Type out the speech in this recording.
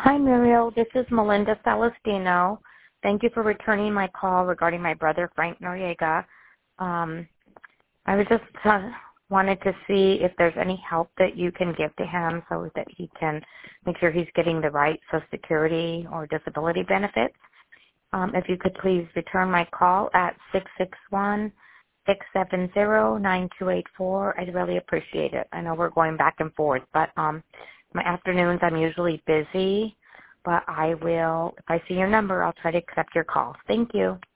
Hi, Muriel. This is Melinda Celestino. Thank you for returning my call regarding my brother, Frank Noriega. I was just wanted to see if there's any help that you can give to him so that he can make sure he's getting the right Social Security or disability benefits. If you could please return my call at 661-670-9284. I'd really appreciate it. I know we're going back and forth, but my afternoons I'm usually busy, but I will, if I see your number, I'll try to accept your call. Thank you.